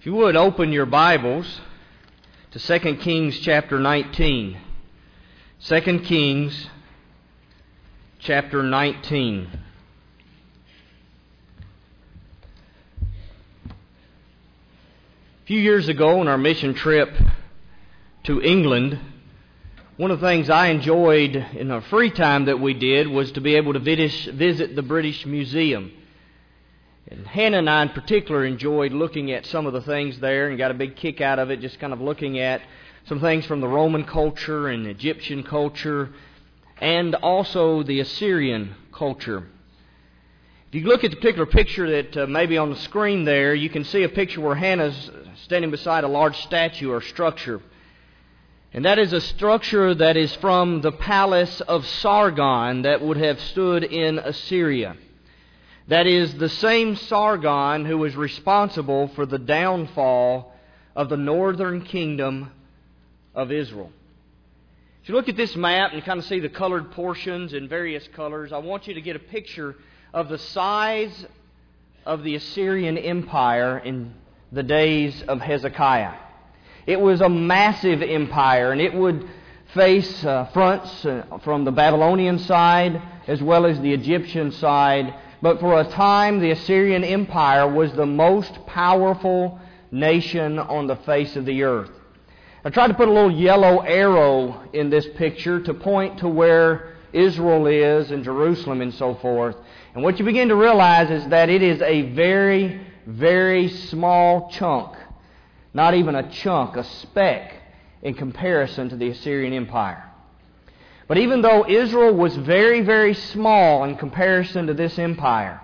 If you would, open your Bibles to 2 Kings chapter 19. 2 Kings chapter 19. A few years ago on our mission trip to England, one of the things I enjoyed in our free time that we did was to be able to visit the British Museum. And Hannah and I in particular enjoyed looking at some of the things there and got a big kick out of it, just kind of looking at some things from the Roman culture and Egyptian culture and also the Assyrian culture. If you look at the particular picture that may be on the screen there, you can see a picture where Hannah's standing beside a large statue or structure. And that is a structure that is from the palace of Sargon that would have stood in Assyria. That is the same Sargon who was responsible for the downfall of the northern kingdom of Israel. If you look at this map and kind of see the colored portions in various colors, I want you to get a picture of the size of the Assyrian Empire in the days of Hezekiah. It was a massive empire, and it would face fronts from the Babylonian side as well as the Egyptian side. But for a time, the Assyrian Empire was the most powerful nation on the face of the earth. I tried to put a little yellow arrow in this picture to point to where Israel is and Jerusalem and so forth. And what you begin to realize is that it is a very, very small chunk. Not even a chunk, a speck in comparison to the Assyrian Empire. But even though Israel was very, very small in comparison to this empire,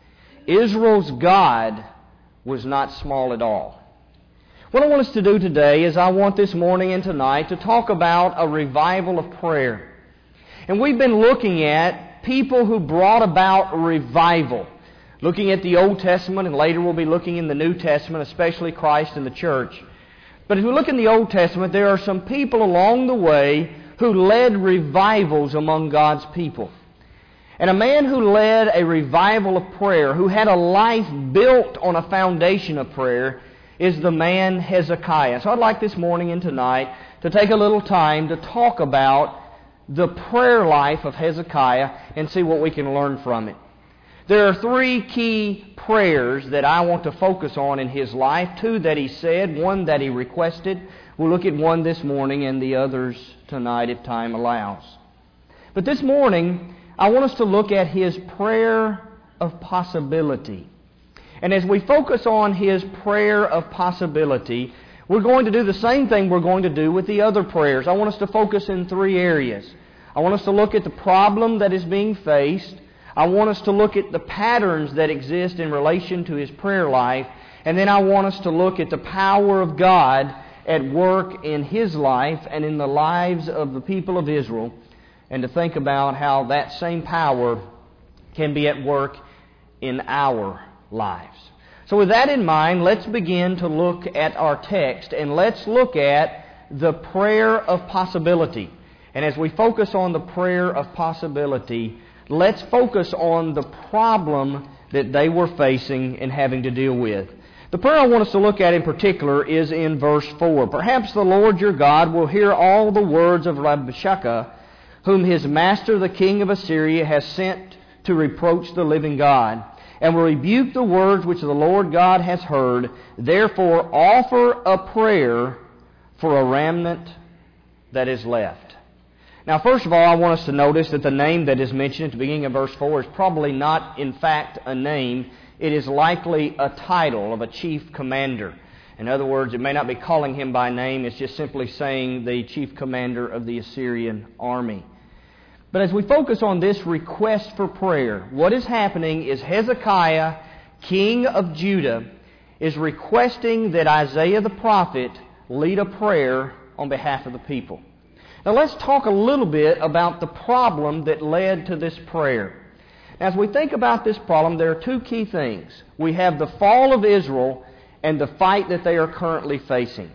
Israel's God was not small at all. What I want us to do today is I want this morning and tonight to talk about a revival of prayer. And we've been looking at people who brought about revival. Looking at the Old Testament, and later we'll be looking in the New Testament, especially Christ and the church. But if we look in the Old Testament, there are some people along the way who led revivals among God's people. And a man who led a revival of prayer, who had a life built on a foundation of prayer, is the man Hezekiah. So I'd like this morning and tonight to take a little time to talk about the prayer life of Hezekiah and see what we can learn from it. There are three key prayers that I want to focus on in his life. Two that he said, one that he requested. We'll look at one this morning and the others tonight if time allows. But this morning, I want us to look at his prayer of possibility. And as we focus on his prayer of possibility, we're going to do the same thing we're going to do with the other prayers. I want us to focus in three areas. I want us to look at the problem that is being faced. I want us to look at the patterns that exist in relation to his prayer life. And then I want us to look at the power of God at work in his life and in the lives of the people of Israel, and to think about how that same power can be at work in our lives. So with that in mind, let's begin to look at our text, and let's look at the prayer of possibility. And as we focus on the prayer of possibility, let's focus on the problem that they were facing and having to deal with. The prayer I want us to look at in particular is in verse 4. Perhaps the Lord your God will hear all the words of Rabshakeh, whom his master the king of Assyria has sent to reproach the living God, and will rebuke the words which the Lord God has heard. Therefore offer a prayer for a remnant that is left. Now, first of all, I want us to notice that the name that is mentioned at the beginning of verse 4 is probably not, in fact, a name. It is likely a title of a chief commander. In other words, it may not be calling him by name. It's just simply saying the chief commander of the Assyrian army. But as we focus on this request for prayer, what is happening is Hezekiah, king of Judah, is requesting that Isaiah the prophet lead a prayer on behalf of the people. Now let's talk a little bit about the problem that led to this prayer. As we think about this problem, there are two key things. We have the fall of Israel and the fight that they are currently facing.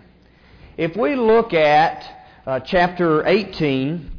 If we look at chapter 18,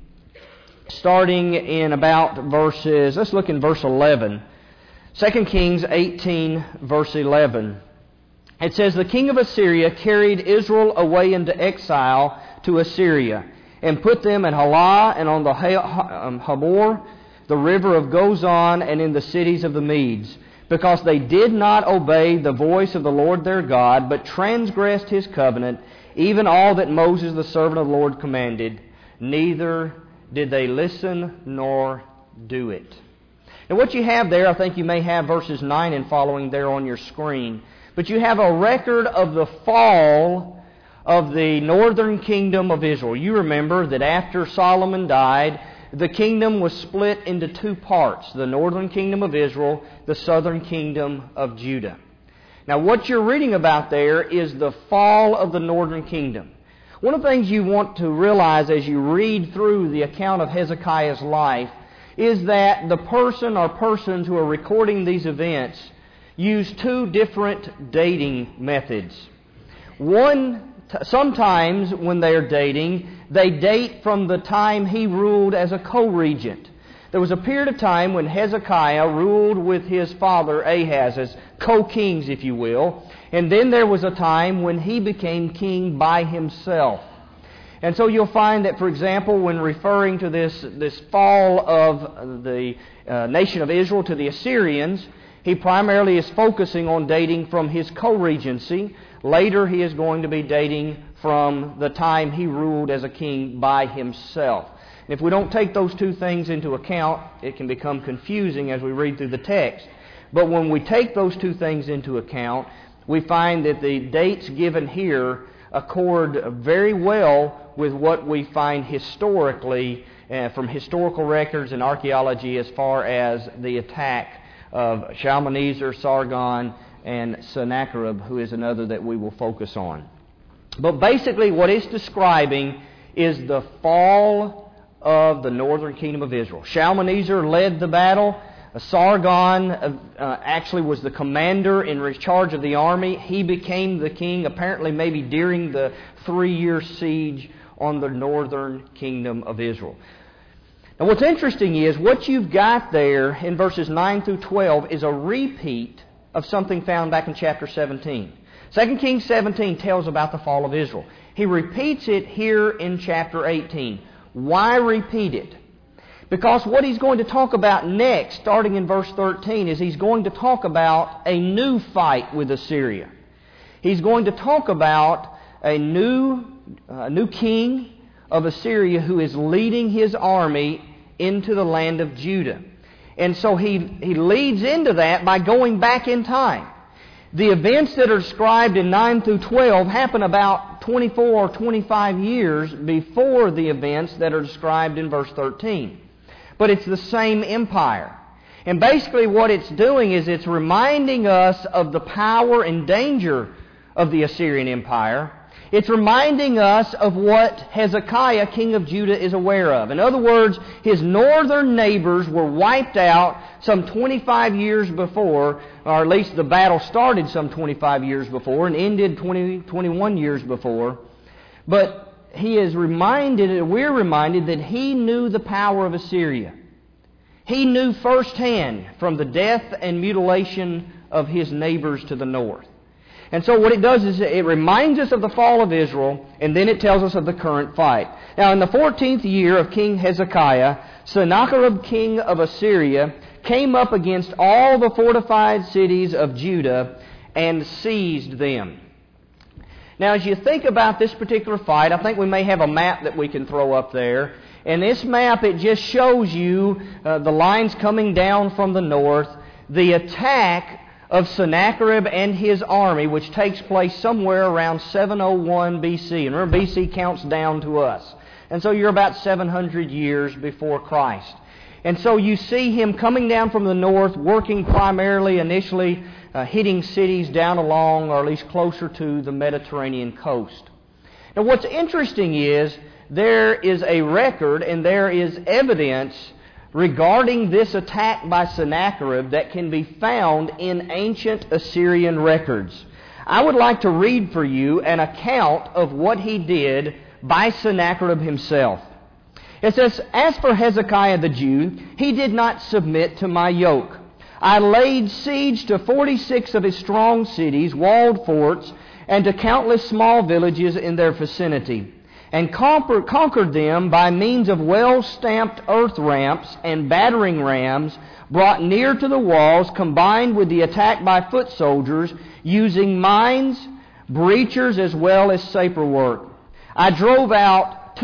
starting in about let's look in verse 11. 2 Kings 18, verse 11. It says, "The king of Assyria carried Israel away into exile to Assyria, and put them in Halah and on the Habor, the river of Gozan, and in the cities of the Medes, because they did not obey the voice of the Lord their God, but transgressed His covenant, even all that Moses the servant of the Lord commanded, neither did they listen nor do it." Now what you have there, I think you may have verses 9 and following there on your screen, but you have a record of the fall of the northern kingdom of Israel. You remember that after Solomon died, the kingdom was split into two parts: the northern kingdom of Israel, the southern kingdom of Judah. Now what you're reading about there is the fall of the northern kingdom. One of the things you want to realize as you read through the account of Hezekiah's life is that the person or persons who are recording these events use two different dating methods. Sometimes when they are dating, they date from the time he ruled as a co-regent. There was a period of time when Hezekiah ruled with his father Ahaz as co-kings, if you will. And then there was a time when he became king by himself. And so you'll find that, for example, when referring to this fall of the nation of Israel to the Assyrians, he primarily is focusing on dating from his co-regency. Later he is going to be dating from the time he ruled as a king by himself. And if we don't take those two things into account, it can become confusing as we read through the text. But when we take those two things into account, we find that the dates given here accord very well with what we find historically from historical records and archaeology as far as the attack of Shalmaneser, Sargon, and Sennacherib, who is another that we will focus on. But basically what it's describing is the fall of the northern kingdom of Israel. Shalmaneser led the battle. Sargon actually was the commander in charge of the army. He became the king, apparently maybe during the 3-year siege on the northern kingdom of Israel. Now what's interesting is what you've got there in verses 9 through 12 is a repeat of something found back in chapter 17. 2 Kings 17 tells about the fall of Israel. He repeats it here in chapter 18. Why repeat it? Because what he's going to talk about next, starting in verse 13, is he's going to talk about a new fight with Assyria. He's going to talk about a new king of Assyria who is leading his army into the land of Judah. And so he leads into that by going back in time. The events that are described in 9 through 12 happen about 24 or 25 years before the events that are described in verse 13. But it's the same empire. And basically what it's doing is it's reminding us of the power and danger of the Assyrian Empire. It's reminding us of what Hezekiah, king of Judah, is aware of. In other words, his northern neighbors were wiped out some 25 years before, or at least the battle started some 25 years before and ended 21 years before. But he is reminded, we're reminded, that he knew the power of Assyria. He knew firsthand from the death and mutilation of his neighbors to the north. And so what it does is it reminds us of the fall of Israel, and then it tells us of the current fight. Now in the 14th year of King Hezekiah, Sennacherib, king of Assyria, came up against all the fortified cities of Judah and seized them. Now as you think about this particular fight, I think we may have a map that we can throw up there. And this map, it just shows you the lines coming down from the north, the attack of Sennacherib and his army, which takes place somewhere around 701 BC. And remember, BC counts down to us. And so you're about 700 years before Christ. And so you see him coming down from the north, working primarily, initially, hitting cities down along, or at least closer to the Mediterranean coast. Now what's interesting is, there is a record and there is evidence regarding this attack by Sennacherib that can be found in ancient Assyrian records. I would like to read for you an account of what he did by Sennacherib himself. It says, "As for Hezekiah the Jew, he did not submit to my yoke. I laid siege to 46 of his strong cities, walled forts, and to countless small villages in their vicinity, and conquered them by means of well-stamped earth ramps and battering rams brought near to the walls, combined with the attack by foot soldiers, using mines, breachers, as well as saper work. I drove out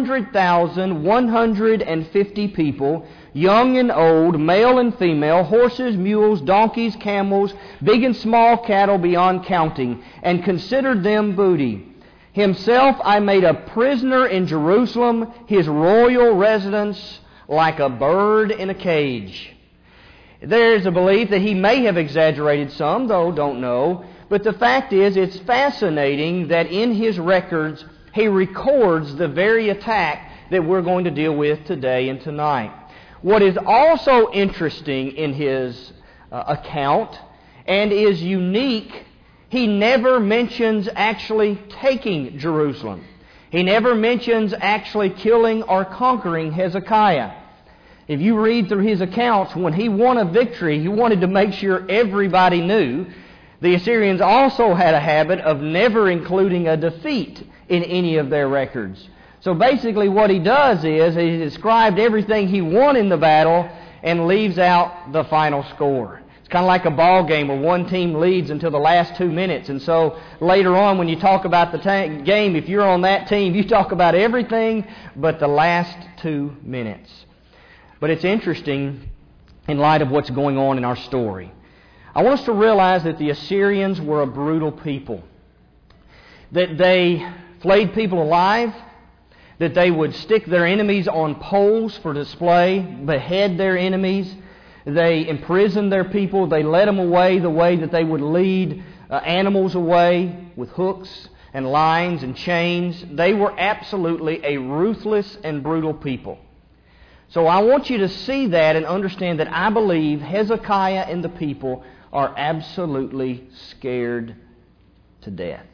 200,150 people, young and old, male and female, horses, mules, donkeys, camels, big and small cattle beyond counting, and considered them booty. Himself I made a prisoner in Jerusalem, his royal residence, like a bird in a cage. There's a belief that he may have exaggerated some, though don't know. But the fact is, it's fascinating that in his records, he records the very attack that we're going to deal with today and tonight. What is also interesting in his account, and is unique, he never mentions actually taking Jerusalem. He never mentions actually killing or conquering Hezekiah. If you read through his accounts, when he won a victory, he wanted to make sure everybody knew. The Assyrians also had a habit of never including a defeat in any of their records. So basically what he does is he described everything he won in the battle and leaves out the final score. It's kind of like a ball game where one team leads until the last 2 minutes. And so later on when you talk about the game, if you're on that team, you talk about everything but the last 2 minutes. But it's interesting in light of what's going on in our story. I want us to realize that the Assyrians were a brutal people. That they flayed people alive. That they would stick their enemies on poles for display, behead their enemies. They imprisoned their people. They led them away the way that they would lead animals away with hooks and lines and chains. They were absolutely a ruthless and brutal people. So I want you to see that and understand that I believe Hezekiah and the people are absolutely scared to death.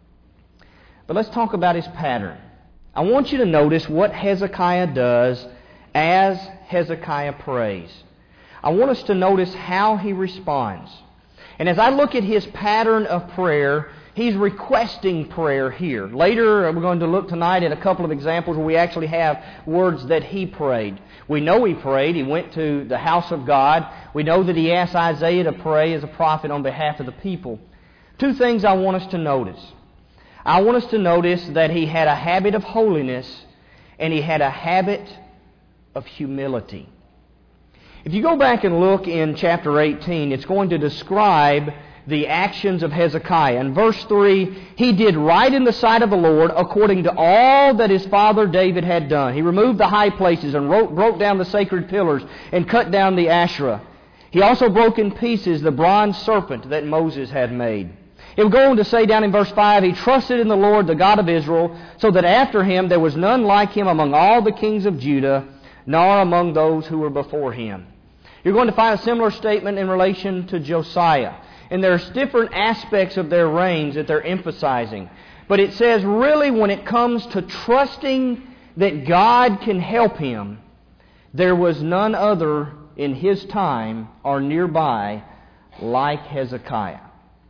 But let's talk about his pattern. I want you to notice what Hezekiah does as Hezekiah prays. I want us to notice how he responds. And as I look at his pattern of prayer, he's requesting prayer here. Later, we're going to look tonight at a couple of examples where we actually have words that he prayed. We know he prayed. He went to the house of God. We know that he asked Isaiah to pray as a prophet on behalf of the people. Two things I want us to notice. I want us to notice that he had a habit of holiness and he had a habit of humility. If you go back and look in chapter 18, it's going to describe the actions of Hezekiah. In verse 3, he did right in the sight of the Lord according to all that his father David had done. He removed the high places and broke down the sacred pillars and cut down the Asherah. He also broke in pieces the bronze serpent that Moses had made. It will go on to say down in verse 5, he trusted in the Lord, the God of Israel, so that after him there was none like him among all the kings of Judah, nor among those who were before him. You're going to find a similar statement in relation to Josiah. And there's different aspects of their reigns that they're emphasizing. But it says really when it comes to trusting that God can help him, there was none other in his time or nearby like Hezekiah.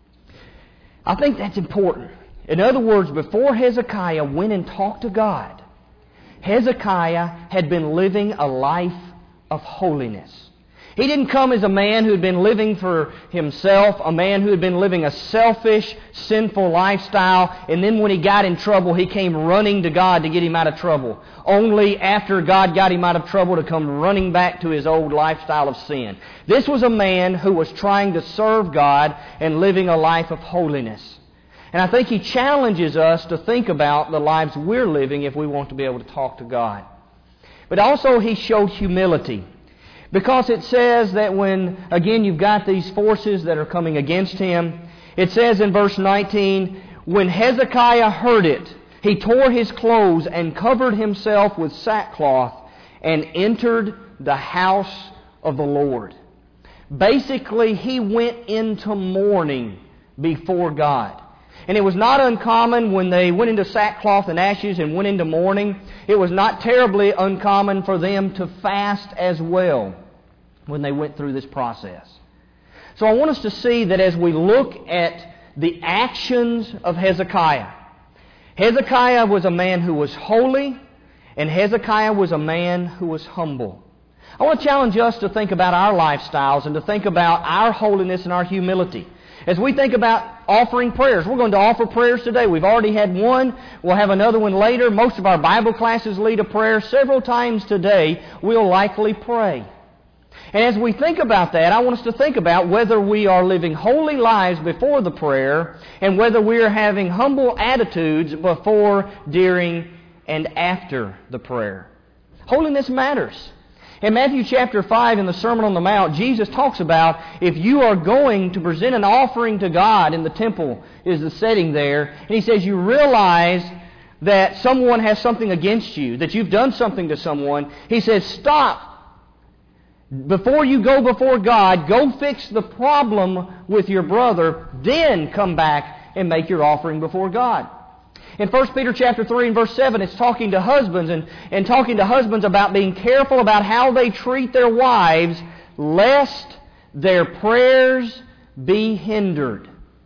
I think that's important. In other words, before Hezekiah went and talked to God, Hezekiah had been living a life of holiness. He didn't come as a man who had been living for himself, a man who had been living a selfish, sinful lifestyle, and then when he got in trouble, he came running to God to get him out of trouble. Only after God got him out of trouble to come running back to his old lifestyle of sin. This was a man who was trying to serve God and living a life of holiness. And I think he challenges us to think about the lives we're living if we want to be able to talk to God. But also he showed humility. Because it says that when, again, you've got these forces that are coming against him, it says in verse 19, when Hezekiah heard it, he tore his clothes and covered himself with sackcloth and entered the house of the Lord. Basically, he went into mourning before God. And it was not uncommon when they went into sackcloth and ashes and went into mourning. It was not terribly uncommon for them to fast as well when they went through this process. So I want us to see that as we look at the actions of Hezekiah. Hezekiah was a man who was holy, and Hezekiah was a man who was humble. I want to challenge us to think about our lifestyles and to think about our holiness and our humility. As we think about offering prayers, we're going to offer prayers today. We've already had one. We'll have another one later. Most of our Bible classes lead a prayer. Several times today, we'll likely pray. And as we think about that, I want us to think about whether we are living holy lives before the prayer and whether we are having humble attitudes before, during, and after the prayer. Holiness matters. In Matthew chapter 5 in the Sermon on the Mount, Jesus talks about if you are going to present an offering to God in the temple, is the setting there, and He says you realize that someone has something against you, that you've done something to someone. He says, stop. Before you go before God, go fix the problem with your brother, then come back and make your offering before God. In 1 Peter chapter 3 and verse 7, it's talking to husbands and talking to husbands about being careful about how they treat their wives, lest their prayers be hindered.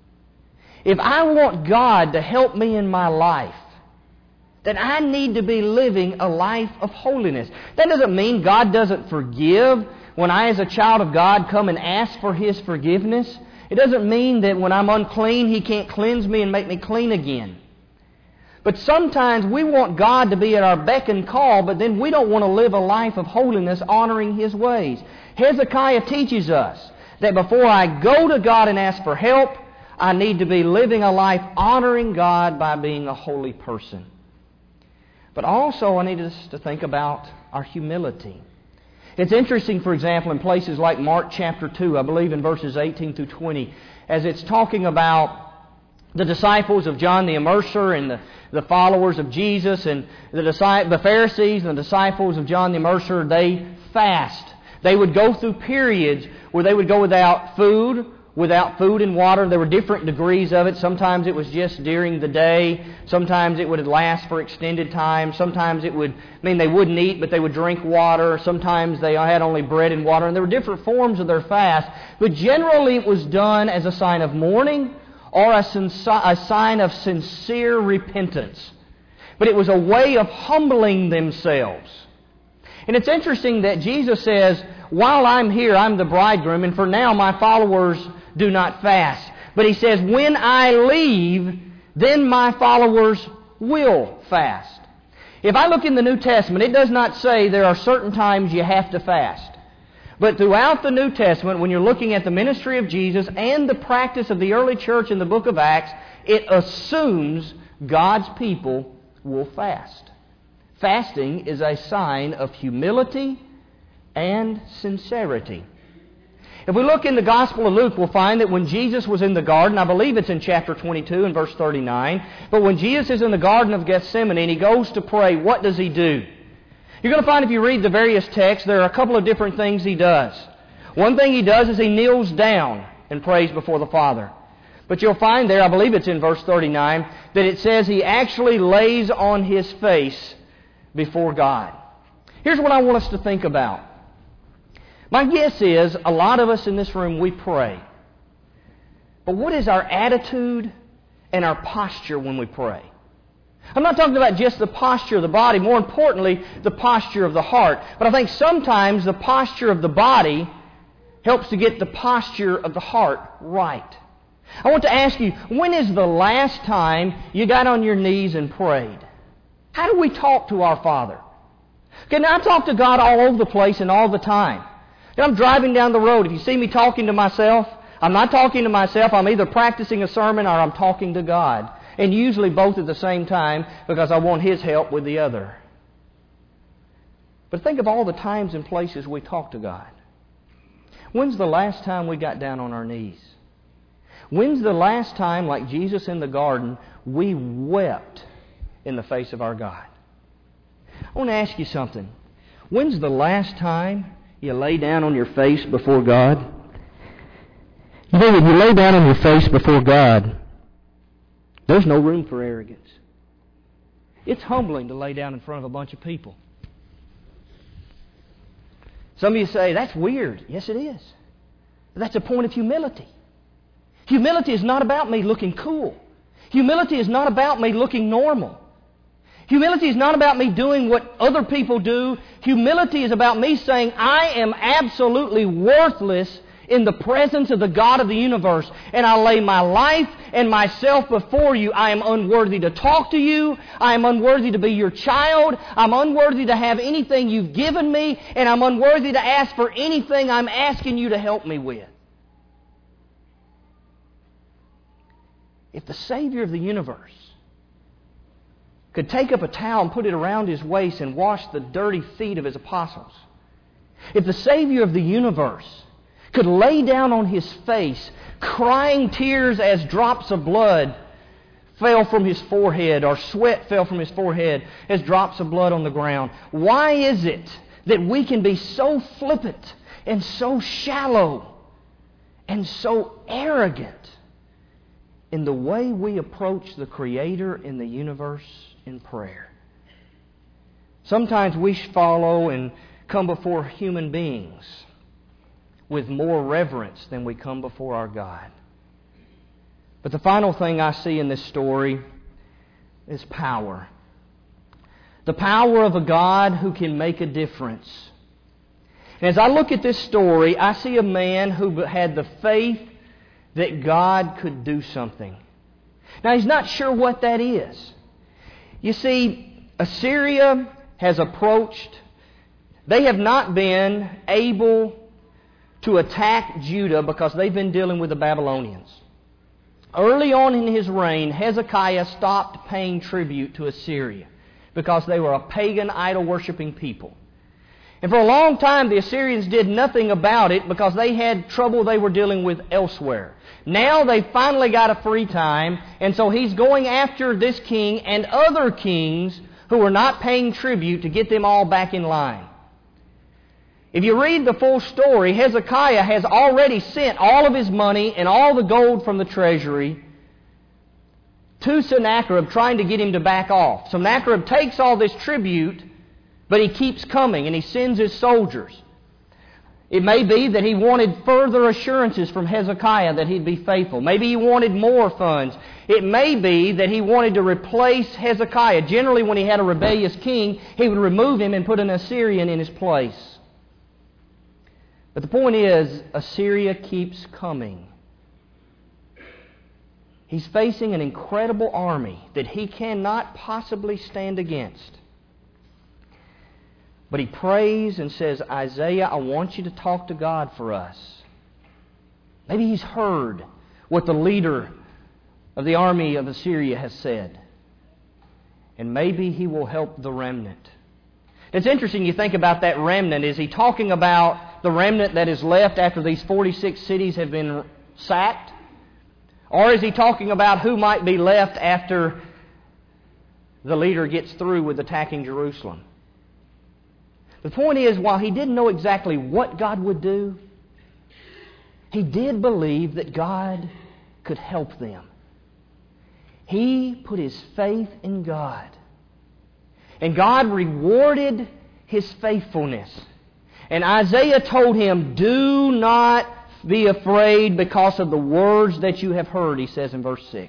If I want God to help me in my life, then I need to be living a life of holiness. That doesn't mean God doesn't forgive when I, as a child of God, come and ask for His forgiveness. It doesn't mean that when I'm unclean, He can't cleanse me and make me clean again. But sometimes we want God to be at our beck and call, but then we don't want to live a life of holiness honoring His ways. Hezekiah teaches us that before I go to God and ask for help, I need to be living a life honoring God by being a holy person. But also I need us to think about our humility. It's interesting, for example, in places like Mark chapter 2, I believe in verses 18 through 20, as it's talking about the disciples of John the Immerser and the followers of Jesus, and the Pharisees and the disciples of John the Immerser, they fast. They would go through periods where they would go without food and water. There were different degrees of it. Sometimes it was just during the day. Sometimes it would last for extended time. Sometimes it would mean they wouldn't eat, but they would drink water. Sometimes they had only bread and water. And there were different forms of their fast. But generally it was done as a sign of mourning or a sign of sincere repentance. But it was a way of humbling themselves. And it's interesting that Jesus says, while I'm here, I'm the bridegroom, and for now my followers do not fast. But He says, when I leave, then my followers will fast. If I look in the New Testament, it does not say there are certain times you have to fast. But throughout the New Testament, when you're looking at the ministry of Jesus and the practice of the early church in the book of Acts, it assumes God's people will fast. Fasting is a sign of humility and sincerity. If we look in the Gospel of Luke, we'll find that when Jesus was in the garden, I believe it's in chapter 22 and verse 39, but when Jesus is in the Garden of Gethsemane and He goes to pray, what does He do? You're going to find if you read the various texts, there are a couple of different things He does. One thing He does is He kneels down and prays before the Father. But you'll find there, I believe it's in verse 39, that it says He actually lays on His face before God. Here's what I want us to think about. My guess is a lot of us in this room, we pray. But what is our attitude and our posture when we pray? I'm not talking about just the posture of the body, more importantly, the posture of the heart. But I think sometimes the posture of the body helps to get the posture of the heart right. I want to ask you, when is the last time you got on your knees and prayed? How do we talk to our Father? Okay, now I talk to God all over the place and all the time. I'm driving down the road. If you see me talking to myself, I'm not talking to myself. I'm either practicing a sermon or I'm talking to God. And usually both at the same time because I want His help with the other. But think of all the times and places we talk to God. When's the last time we got down on our knees? When's the last time, like Jesus in the garden, we wept in the face of our God? I want to ask you something. When's the last time you lay down on your face before God? You know, when you lay down on your face before God, there's no room for arrogance. It's humbling to lay down in front of a bunch of people. Some of you say, that's weird. Yes, it is. That's a point of humility. Humility is not about me looking cool. Humility is not about me looking normal. Humility is not about me doing what other people do. Humility is about me saying, I am absolutely worthless in the presence of the God of the universe. And I lay my life and myself before you. I am unworthy to talk to you. I am unworthy to be your child. I'm unworthy to have anything you've given me. And I'm unworthy to ask for anything I'm asking you to help me with. If the Savior of the universe could take up a towel and put it around His waist and wash the dirty feet of His apostles, if the Savior of the universe could lay down on His face, crying tears as drops of blood fell from His forehead, or sweat fell from His forehead as drops of blood on the ground, why is it that we can be so flippant and so shallow and so arrogant in the way we approach the Creator in the universe in prayer? Sometimes we follow and come before human beings with more reverence than we come before our God. But the final thing I see in this story is power. The power of a God who can make a difference. And as I look at this story, I see a man who had the faith that God could do something. Now, he's not sure what that is. You see, Assyria has approached. They have not been able to attack Judah because they've been dealing with the Babylonians. Early on in his reign, Hezekiah stopped paying tribute to Assyria because they were a pagan, idol-worshipping people. And for a long time, the Assyrians did nothing about it because they had trouble they were dealing with elsewhere. Now they finally got a free time, and so he's going after this king and other kings who are not paying tribute to get them all back in line. If you read the full story, Hezekiah has already sent all of his money and all the gold from the treasury to Sennacherib, trying to get him to back off. Sennacherib takes all this tribute, but he keeps coming and he sends his soldiers. It may be that he wanted further assurances from Hezekiah that he'd be faithful. Maybe he wanted more funds. It may be that he wanted to replace Hezekiah. Generally, when he had a rebellious king, he would remove him and put an Assyrian in his place. But the point is, Assyria keeps coming. He's facing an incredible army that he cannot possibly stand against. But he prays and says, Isaiah, I want you to talk to God for us. Maybe he's heard what the leader of the army of Assyria has said. And maybe he will help the remnant. It's interesting you think about that remnant. Is he talking about the remnant that is left after these 46 cities have been sacked? Or is he talking about who might be left after the leader gets through with attacking Jerusalem? The point is, while he didn't know exactly what God would do, he did believe that God could help them. He put his faith in God. And God rewarded his faithfulness. And Isaiah told him, do not be afraid because of the words that you have heard, he says in verse 6.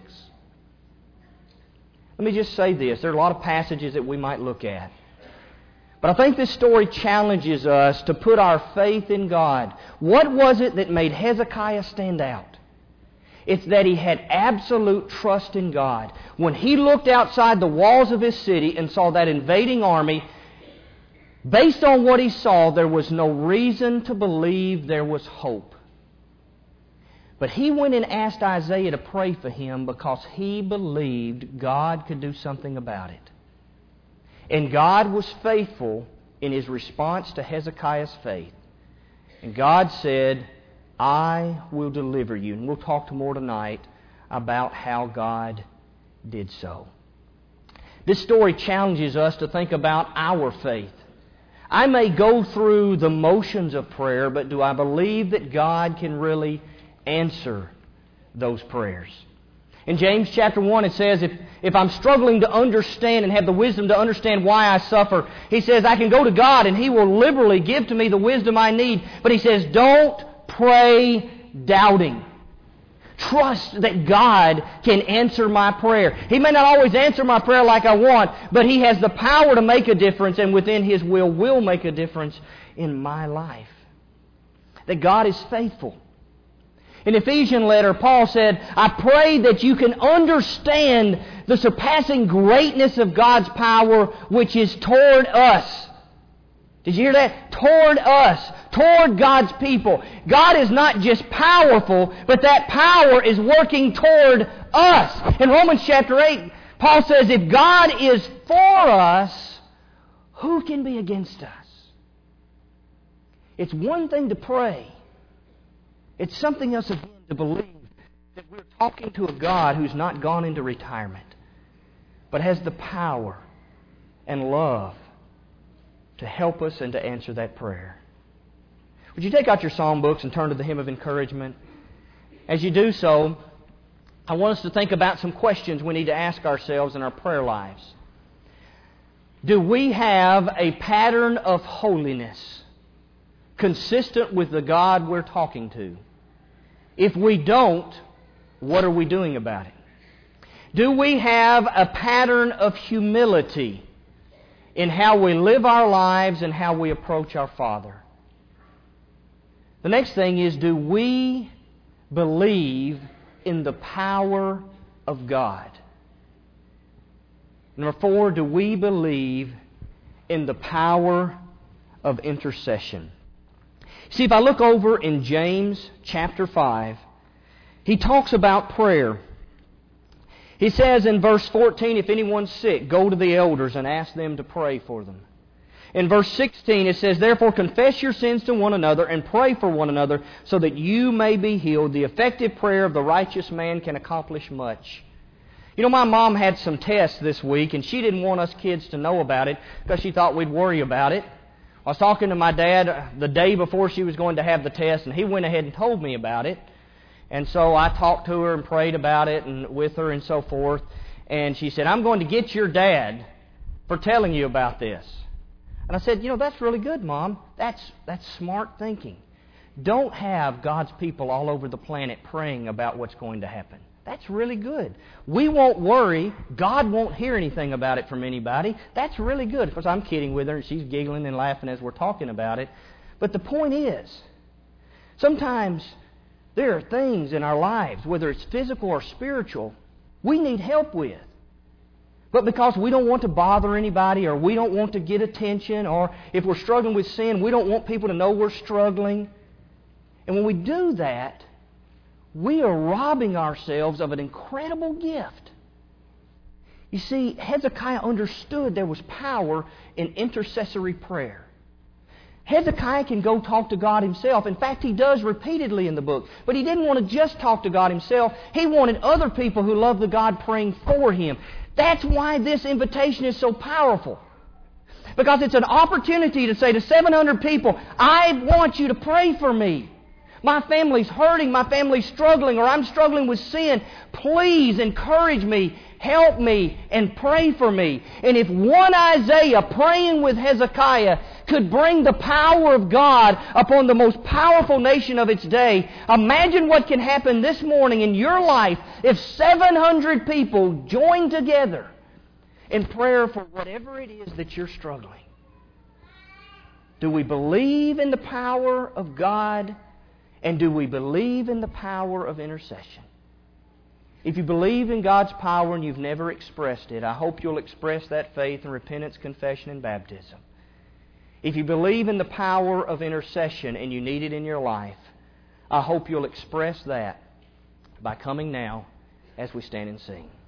Let me just say this. There are a lot of passages that we might look at. But I think this story challenges us to put our faith in God. What was it that made Hezekiah stand out? It's that he had absolute trust in God. When he looked outside the walls of his city and saw that invading army, based on what he saw, there was no reason to believe there was hope. But he went and asked Isaiah to pray for him because he believed God could do something about it. And God was faithful in his response to Hezekiah's faith. And God said, I will deliver you. And we'll talk more tonight about how God did so. This story challenges us to think about our faith. I may go through the motions of prayer, but do I believe that God can really answer those prayers? In James chapter 1 it says, if I'm struggling to understand and have the wisdom to understand why I suffer, he says I can go to God and He will liberally give to me the wisdom I need. But he says, don't pray doubting. Trust that God can answer my prayer. He may not always answer my prayer like I want, but He has the power to make a difference, and within His will make a difference in my life. That God is faithful. In the Ephesian letter, Paul said, I pray that you can understand the surpassing greatness of God's power which is toward us. Did you hear that? Toward us. Toward God's people. God is not just powerful, but that power is working toward us. In Romans chapter 8, Paul says, if God is for us, who can be against us? It's one thing to pray. It's something else again to believe that we're talking to a God who's not gone into retirement, but has the power and love to help us and to answer that prayer. Would you take out your psalm books and turn to the hymn of encouragement? As you do so, I want us to think about some questions we need to ask ourselves in our prayer lives. Do we have a pattern of holiness consistent with the God we're talking to? If we don't, what are we doing about it? Do we have a pattern of humility in how we live our lives and how we approach our Father? The next thing is, do we believe in the power of God? Number 4, do we believe in the power of intercession? See, if I look over in James chapter 5, he talks about prayer. He says in verse 14, if anyone's sick, go to the elders and ask them to pray for them. In verse 16, it says, therefore confess your sins to one another and pray for one another so that you may be healed. The effective prayer of the righteous man can accomplish much. You know, my mom had some tests this week, and she didn't want us kids to know about it because she thought we'd worry about it. I was talking to my dad the day before she was going to have the test, and he went ahead and told me about it. And so I talked to her and prayed about it and with her and so forth. And she said, I'm going to get your dad for telling you about this. And I said, you know, that's really good, Mom. That's smart thinking. Don't have God's people all over the planet praying about what's going to happen. That's really good. We won't worry. God won't hear anything about it from anybody. That's really good. Of course, I'm kidding with her, and she's giggling and laughing as we're talking about it. But the point is, sometimes there are things in our lives, whether it's physical or spiritual, we need help with. But because we don't want to bother anybody, or we don't want to get attention, or if we're struggling with sin, we don't want people to know we're struggling. And when we do that, we are robbing ourselves of an incredible gift. You see, Hezekiah understood there was power in intercessory prayer. Hezekiah can go talk to God himself. In fact, he does repeatedly in the book. But he didn't want to just talk to God himself. He wanted other people who loved the God praying for him. That's why this invitation is so powerful. Because it's an opportunity to say to 700 people, I want you to pray for me. My family's hurting, my family's struggling, or I'm struggling with sin. Please encourage me, help me, and pray for me. And if one Isaiah praying with Hezekiah could bring the power of God upon the most powerful nation of its day, imagine what can happen this morning in your life if 700 people join together in prayer for whatever it is that you're struggling. Do we believe in the power of God? And do we believe in the power of intercession? If you believe in God's power and you've never expressed it, I hope you'll express that faith in repentance, confession, and baptism. If you believe in the power of intercession and you need it in your life, I hope you'll express that by coming now as we stand and sing.